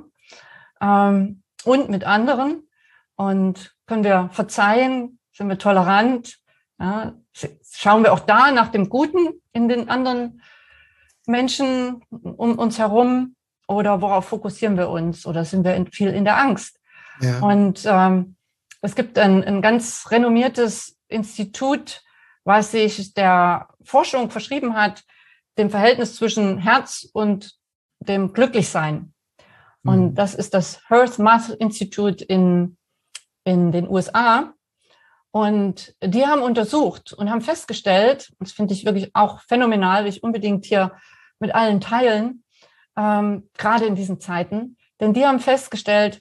Und mit anderen? Und können wir verzeihen? Sind wir tolerant? Ja, schauen wir auch da nach dem Guten in den anderen Menschen um uns herum? Oder worauf fokussieren wir uns? Oder sind wir viel in der Angst? Ja. Und es gibt ein ganz renommiertes Institut, was sich der Forschung verschrieben hat, dem Verhältnis zwischen Herz und dem Glücklichsein. Und das ist das HeartMath Institute in den USA. Und die haben untersucht und haben festgestellt, das finde ich wirklich auch phänomenal, will ich unbedingt hier mit allen teilen, gerade in diesen Zeiten, denn die haben festgestellt,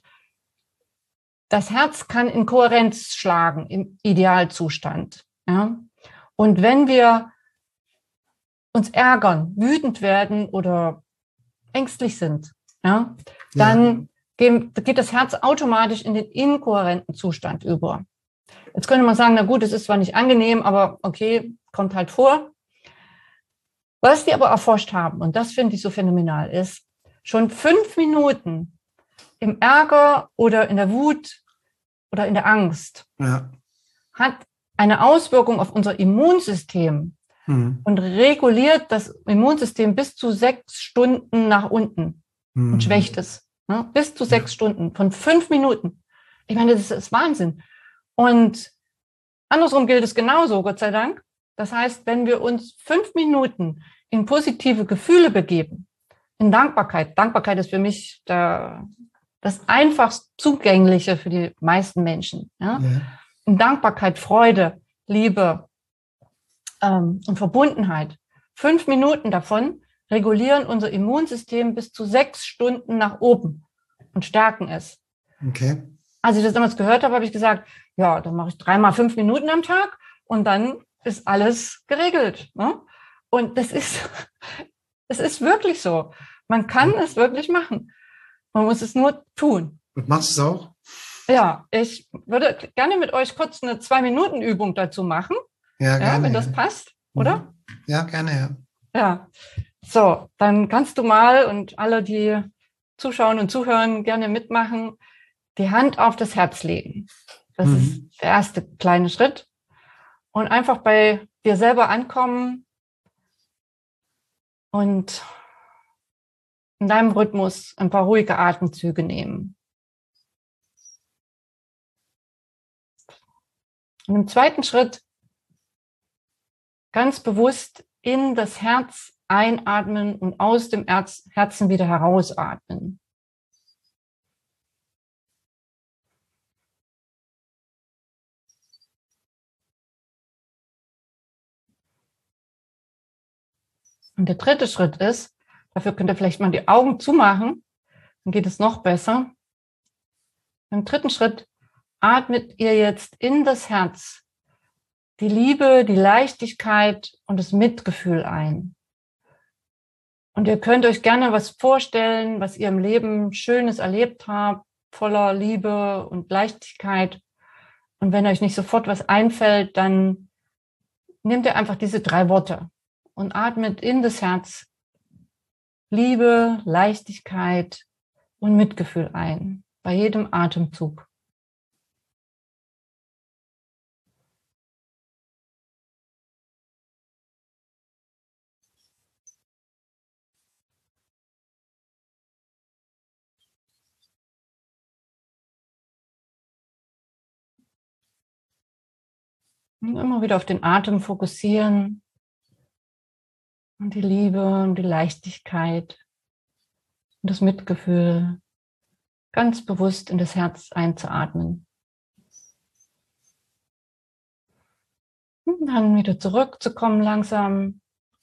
das Herz kann in Kohärenz schlagen im Idealzustand. Ja? Und wenn wir uns ärgern, wütend werden oder ängstlich sind, dann geht das Herz automatisch in den inkohärenten Zustand über. Jetzt könnte man sagen, na gut, es ist zwar nicht angenehm, aber okay, kommt halt vor. Was die aber erforscht haben, und das finde ich so phänomenal, ist, schon 5 Minuten im Ärger oder in der Wut oder in der Angst hat eine Auswirkung auf unser Immunsystem und reguliert das Immunsystem bis zu 6 Stunden nach unten und schwächt es. Ne? Bis zu 6 Stunden von 5 Minuten. Ich meine, das ist Wahnsinn. Und andersrum gilt es genauso, Gott sei Dank. Das heißt, wenn wir uns 5 Minuten in positive Gefühle begeben, in Dankbarkeit. Dankbarkeit ist für mich das einfachst Zugängliche für die meisten Menschen. Ja? In Dankbarkeit, Freude, Liebe und Verbundenheit 5 Minuten davon regulieren unser Immunsystem bis zu 6 Stunden nach oben und stärken es. Okay. Als ich das damals gehört habe, habe ich gesagt, ja, dann mache ich 3 mal 5 Minuten am Tag und dann ist alles geregelt. Ne? Und es ist wirklich so. Man kann es wirklich machen. Man muss es nur tun. Und machst du es auch? Ja, ich würde gerne mit euch kurz eine 2-Minuten-Übung dazu machen. Ja, gerne. Wenn das passt, oder? Ja, gerne, ja. Ja. So, dann kannst du mal und alle, die zuschauen und zuhören, gerne mitmachen, die Hand auf das Herz legen. Das ist der erste kleine Schritt. Und einfach bei dir selber ankommen und in deinem Rhythmus ein paar ruhige Atemzüge nehmen. Und im zweiten Schritt ganz bewusst in das Herz einatmen und aus dem Herzen wieder herausatmen. Und der dritte Schritt ist, dafür könnt ihr vielleicht mal die Augen zumachen, dann geht es noch besser. Im dritten Schritt atmet ihr jetzt in das Herz die Liebe, die Leichtigkeit und das Mitgefühl ein. Und ihr könnt euch gerne was vorstellen, was ihr im Leben Schönes erlebt habt, voller Liebe und Leichtigkeit. Und wenn euch nicht sofort was einfällt, dann nehmt ihr einfach diese 3 Worte und atmet in das Herz Liebe, Leichtigkeit und Mitgefühl ein, bei jedem Atemzug. Und immer wieder auf den Atem fokussieren und die Liebe und die Leichtigkeit und das Mitgefühl ganz bewusst in das Herz einzuatmen. Und dann wieder zurückzukommen langsam,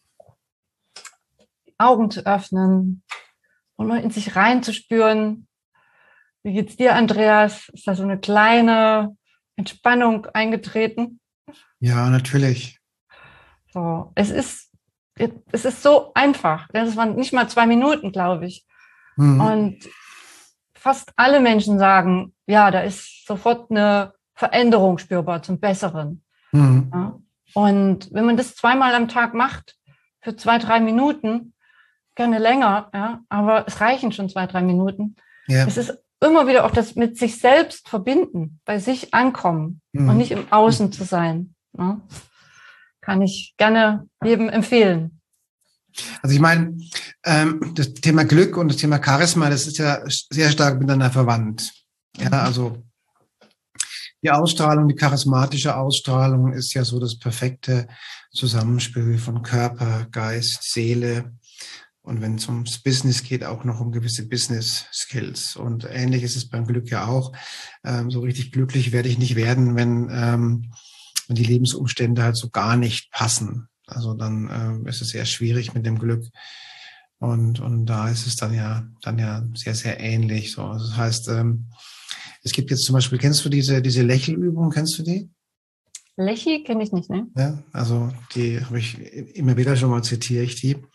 die Augen zu öffnen und mal in sich reinzuspüren. Wie geht's dir, Andreas? Ist da so eine kleine Entspannung eingetreten? Ja, natürlich. So, es ist so einfach. Das waren nicht mal 2 Minuten, glaube ich. Und fast alle Menschen sagen, ja, da ist sofort eine Veränderung spürbar zum Besseren. Ja. Und wenn man das 2-mal am Tag macht, für 2, 3 Minuten, gerne länger, ja, aber es reichen schon 2, 3 Minuten. Ja. Es ist immer wieder auch das mit sich selbst verbinden, bei sich ankommen und nicht im Außen zu sein. Ja. Kann ich gerne jedem empfehlen. Also ich meine, das Thema Glück und das Thema Charisma, das ist ja sehr stark miteinander verwandt. Ja, also die Ausstrahlung, die charismatische Ausstrahlung ist ja so das perfekte Zusammenspiel von Körper, Geist, Seele. Und wenn es ums Business geht, auch noch um gewisse Business Skills. Und ähnlich ist es beim Glück ja auch. So richtig glücklich werde ich nicht werden, wenn die Lebensumstände halt so gar nicht passen. Also dann ist es sehr schwierig mit dem Glück. Und da ist es dann ja sehr, sehr ähnlich. So, also das heißt, es gibt jetzt zum Beispiel, kennst du diese Lächelübung, kennst du die? Lächi kenne ich nicht, ne? Ja, also die habe ich immer wieder schon mal, zitiere ich die.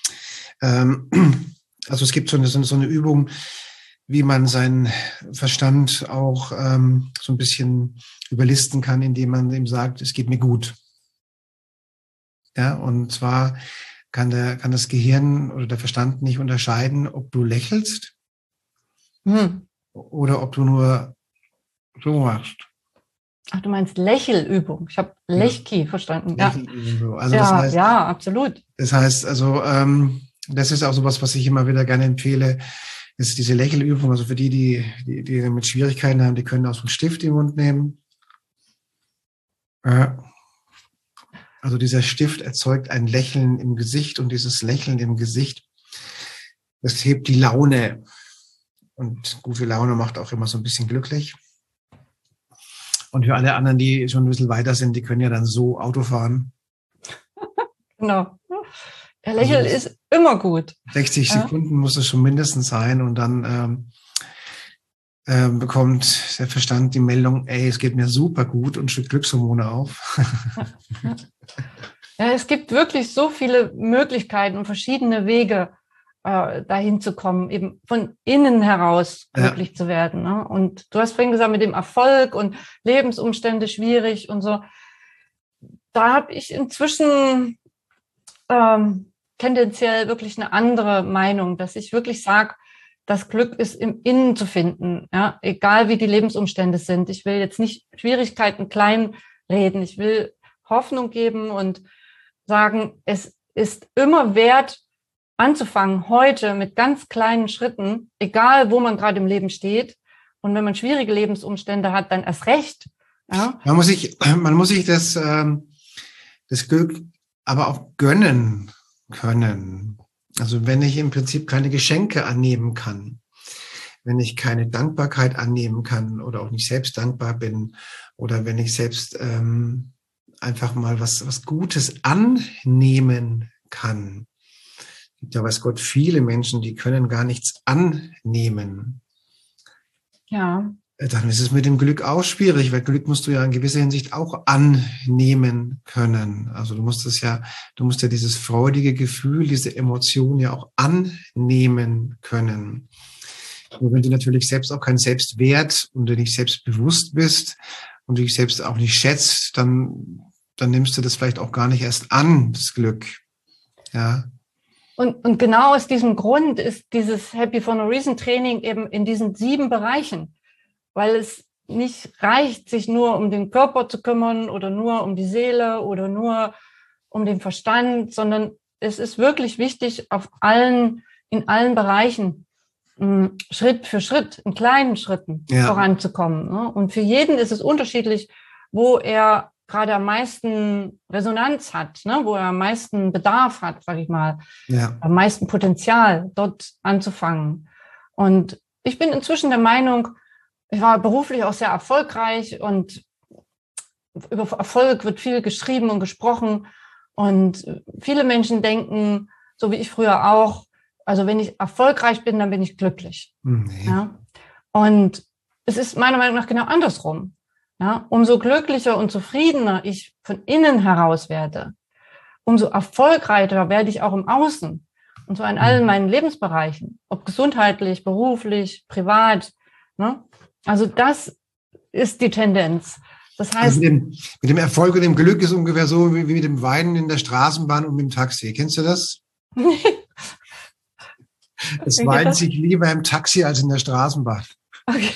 Also es gibt so eine Übung, wie man seinen Verstand auch so ein bisschen überlisten kann, indem man ihm sagt, es geht mir gut. Ja, und zwar kann das Gehirn oder der Verstand nicht unterscheiden, ob du lächelst oder ob du nur so machst. Ach, du meinst Lächelübung. Ich habe Lechki verstanden. Lächelübung. Also ja, das heißt, ja, absolut. Das heißt, also das ist auch sowas, was ich immer wieder gerne empfehle, ist diese Lächelübung. Also für die mit Schwierigkeiten haben, die können auch so einen Stift im Mund nehmen. Also dieser Stift erzeugt ein Lächeln im Gesicht und dieses Lächeln im Gesicht, das hebt die Laune. Und gute Laune macht auch immer so ein bisschen glücklich. Und für alle anderen, die schon ein bisschen weiter sind, die können ja dann so Auto fahren. Genau. Er lächelt ist immer gut. 60 Sekunden muss es schon mindestens sein und dann bekommt der Verstand die Meldung, ey, es geht mir super gut und schüttet Glückshormone auf. Ja, es gibt wirklich so viele Möglichkeiten und verschiedene Wege, dahin zu kommen, eben von innen heraus glücklich zu werden. Ne? Und du hast vorhin gesagt, mit dem Erfolg und Lebensumstände schwierig und so. Da habe ich inzwischen tendenziell wirklich eine andere Meinung, dass ich wirklich sage, das Glück ist im Innen zu finden, ja? Egal wie die Lebensumstände sind. Ich will jetzt nicht Schwierigkeiten klein reden. Ich will Hoffnung geben und sagen, es ist immer wert, anzufangen heute mit ganz kleinen Schritten, egal wo man gerade im Leben steht. Und wenn man schwierige Lebensumstände hat, dann erst recht. Ja? Man muss sich das Glück aber auch gönnen können. Also wenn ich im Prinzip keine Geschenke annehmen kann, wenn ich keine Dankbarkeit annehmen kann oder auch nicht selbst dankbar bin oder wenn ich selbst einfach mal was Gutes annehmen kann. Es gibt ja, weiß Gott, viele Menschen, die können gar nichts annehmen. Ja. Dann ist es mit dem Glück auch schwierig, weil Glück musst du ja in gewisser Hinsicht auch annehmen können. Also du musst ja dieses freudige Gefühl, diese Emotion ja auch annehmen können. Nur wenn du natürlich selbst auch keinen Selbstwert und du nicht selbstbewusst bist und dich selbst auch nicht schätzt, dann nimmst du das vielleicht auch gar nicht erst an, das Glück. Ja. Und genau aus diesem Grund ist dieses Happy for No Reason Training eben in diesen 7 Bereichen, weil es nicht reicht, sich nur um den Körper zu kümmern oder nur um die Seele oder nur um den Verstand, sondern es ist wirklich wichtig, in allen Bereichen Schritt für Schritt, in kleinen Schritten voranzukommen. Ne? Und für jeden ist es unterschiedlich, wo er gerade am meisten Resonanz hat, ne? Wo er am meisten Bedarf hat, sage ich mal, am meisten Potenzial, dort anzufangen. Und ich bin inzwischen der Meinung, ich war beruflich auch sehr erfolgreich und über Erfolg wird viel geschrieben und gesprochen. Und viele Menschen denken, so wie ich früher auch, also wenn ich erfolgreich bin, dann bin ich glücklich. Nee. Ja? Und es ist meiner Meinung nach genau andersrum. Ja? Umso glücklicher und zufriedener ich von innen heraus werde, umso erfolgreicher werde ich auch im Außen. Und zwar in allen meinen Lebensbereichen, ob gesundheitlich, beruflich, privat. Ne? Also das ist die Tendenz. Das heißt, also mit dem Erfolg und dem Glück ist ungefähr so wie mit dem Weinen in der Straßenbahn und mit dem Taxi. Kennst du das? Es weint sich lieber im Taxi als in der Straßenbahn. Okay.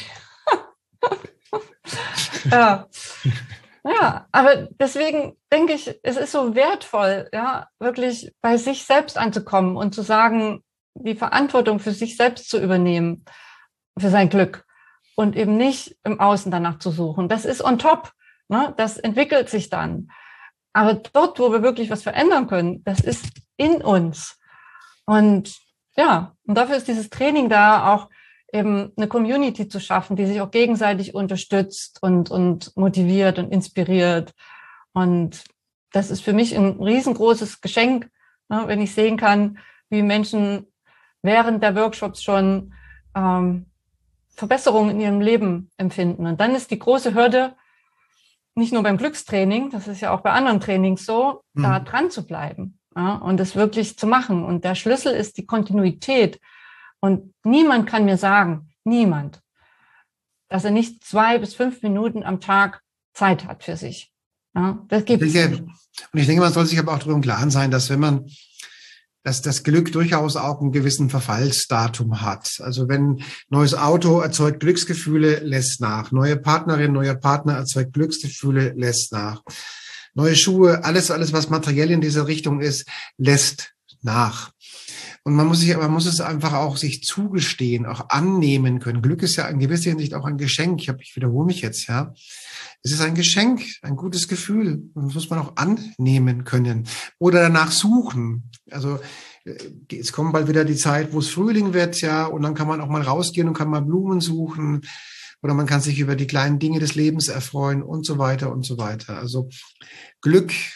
Ja, aber deswegen denke ich, es ist so wertvoll, ja, wirklich bei sich selbst anzukommen und zu sagen, die Verantwortung für sich selbst zu übernehmen, für sein Glück und eben nicht im Außen danach zu suchen. Das ist on top, ne? Das entwickelt sich dann. Aber dort, wo wir wirklich was verändern können, das ist in uns. Und ja, und dafür ist dieses Training da, auch eben eine Community zu schaffen, die sich auch gegenseitig unterstützt und motiviert und inspiriert. Und das ist für mich ein riesengroßes Geschenk, ne, wenn ich sehen kann, wie Menschen während der Workshops schon Verbesserungen in ihrem Leben empfinden. Und dann ist die große Hürde, nicht nur beim Glückstraining, das ist ja auch bei anderen Trainings so, da dran zu bleiben. Ja, und das wirklich zu machen. Und der Schlüssel ist die Kontinuität. Und niemand kann mir sagen, niemand, dass er nicht 2 bis 5 Minuten am Tag Zeit hat für sich. Ja, das gibt es nicht. Und ich denke, man soll sich aber auch darüber im Klaren sein, dass dass das Glück durchaus auch einen gewissen Verfallsdatum hat. Also wenn neues Auto erzeugt Glücksgefühle, lässt nach. Neue Partnerin, neuer Partner erzeugt Glücksgefühle, lässt nach. Neue Schuhe, alles, was materiell in dieser Richtung ist, lässt nach. Und man muss es einfach auch sich zugestehen, auch annehmen können. Glück ist ja in gewisser Hinsicht auch ein Geschenk. Ich wiederhole mich jetzt, ja. Es ist ein Geschenk, ein gutes Gefühl. Das muss man auch annehmen können. Oder danach suchen. Also, es kommt bald wieder die Zeit, wo es Frühling wird, ja. Und dann kann man auch mal rausgehen und kann mal Blumen suchen. Oder man kann sich über die kleinen Dinge des Lebens erfreuen und so weiter und so weiter. Also Glück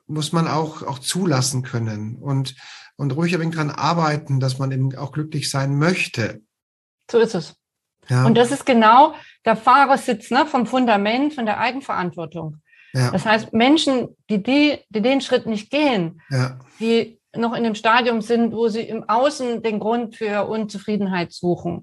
muss man auch zulassen können und ruhig ein wenig dran arbeiten, dass man eben auch glücklich sein möchte. So ist es. Ja. Und das ist genau der Fahrersitz, ne, vom Fundament, von der Eigenverantwortung. Ja. Das heißt, Menschen, die den Schritt nicht gehen, die noch in dem Stadium sind, wo sie im Außen den Grund für Unzufriedenheit suchen,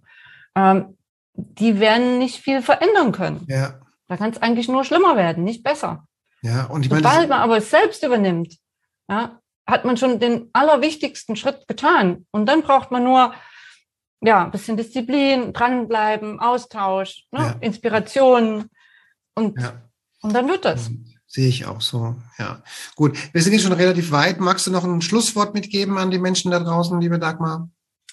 die werden nicht viel verändern können. Ja. Da kann es eigentlich nur schlimmer werden, nicht besser. Ja, und ich meine, sobald man aber es selbst übernimmt, hat man schon den allerwichtigsten Schritt getan. Und dann braucht man nur ein bisschen Disziplin, dranbleiben, Austausch, Inspiration und dann wird das. Sehe ich auch so, ja. Gut, wir sind jetzt schon relativ weit. Magst du noch ein Schlusswort mitgeben an die Menschen da draußen, liebe Dagmar?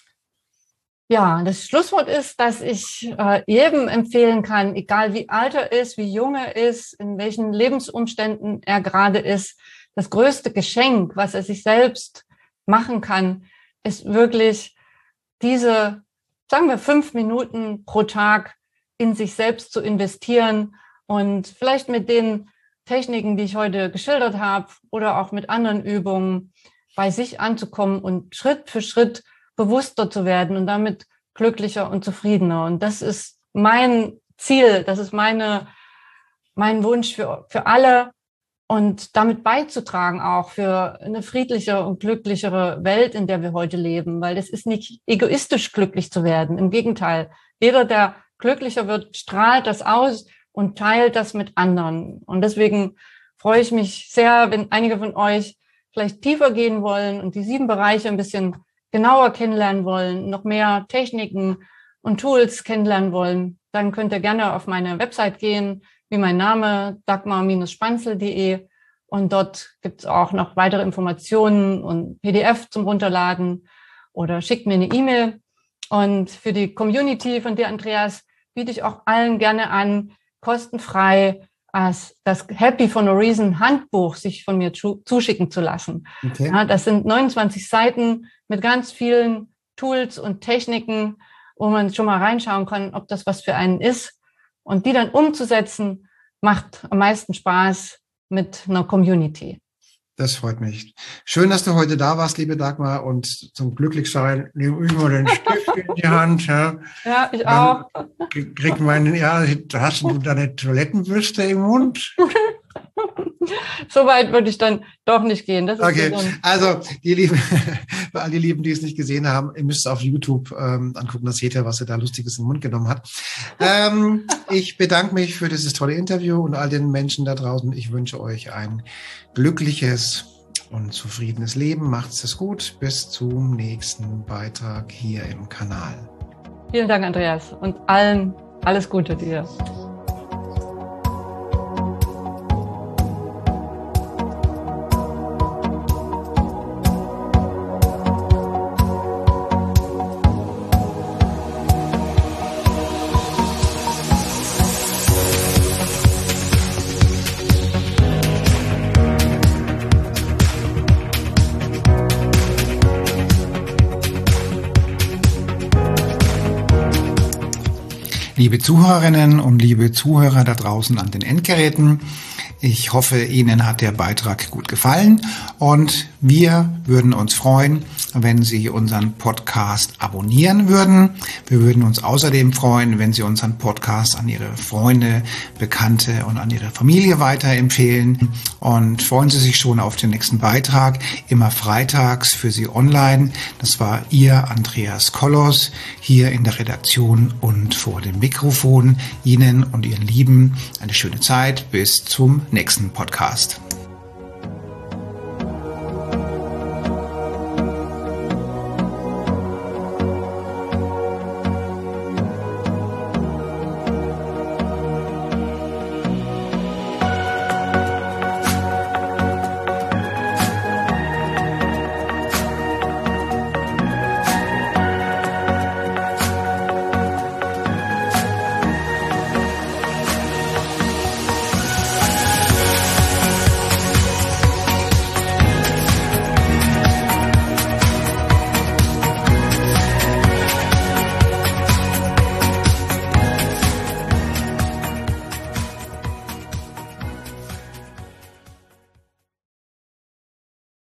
Ja, das Schlusswort ist, dass ich jedem empfehlen kann, egal wie alt er ist, wie jung er ist, in welchen Lebensumständen er gerade ist, das größte Geschenk, was er sich selbst machen kann, ist wirklich diese, sagen wir, 5 Minuten pro Tag in sich selbst zu investieren und vielleicht mit den Techniken, die ich heute geschildert habe oder auch mit anderen Übungen bei sich anzukommen und Schritt für Schritt bewusster zu werden und damit glücklicher und zufriedener. Und das ist mein Ziel, das ist mein Wunsch für alle und damit beizutragen auch für eine friedlichere und glücklichere Welt, in der wir heute leben, weil es ist nicht egoistisch, glücklich zu werden. Im Gegenteil, jeder, der glücklicher wird, strahlt das aus und teilt das mit anderen. Und deswegen freue ich mich sehr, wenn einige von euch vielleicht tiefer gehen wollen und die 7 Bereiche ein bisschen genauer kennenlernen wollen, noch mehr Techniken und Tools kennenlernen wollen, dann könnt ihr gerne auf meine Website gehen, wie mein Name, dagmar-spanzel.de, und dort gibt es auch noch weitere Informationen und PDF zum Runterladen oder schickt mir eine E-Mail. Und für die Community von dir, Andreas, biete ich auch allen gerne an, kostenfrei das Happy for No Reason Handbuch sich von mir zuschicken zu lassen. Okay. Ja, das sind 29 Seiten mit ganz vielen Tools und Techniken, wo man schon mal reinschauen kann, ob das was für einen ist. Und die dann umzusetzen, macht am meisten Spaß mit einer Community. Das freut mich. Schön, dass du heute da warst, liebe Dagmar, und zum Glücklichsein nehme ich mal den Stift in die Hand. Ja, ich dann auch. Hast du deine Toilettenbürste im Mund? So weit würde ich dann doch nicht gehen. Das ist okay, also für all die Lieben, die es nicht gesehen haben, ihr müsst es auf YouTube angucken, das seht ihr, was er da Lustiges in den Mund genommen hat. Ich bedanke mich für dieses tolle Interview und all den Menschen da draußen. Ich wünsche euch ein glückliches und zufriedenes Leben. Macht's es gut. Bis zum nächsten Beitrag hier im Kanal. Vielen Dank, Andreas, und allen alles Gute dir. Liebe Zuhörerinnen und liebe Zuhörer da draußen an den Endgeräten, ich hoffe, Ihnen hat der Beitrag gut gefallen und wir würden uns freuen, wenn Sie unseren Podcast abonnieren würden. Wir würden uns außerdem freuen, wenn Sie unseren Podcast an Ihre Freunde, Bekannte und an Ihre Familie weiterempfehlen, und freuen Sie sich schon auf den nächsten Beitrag, immer freitags für Sie online. Das war Ihr Andreas Kollos hier in der Redaktion und vor dem Mikrofon. Ihnen und Ihren Lieben eine schöne Zeit. Bis zum nächsten Podcast.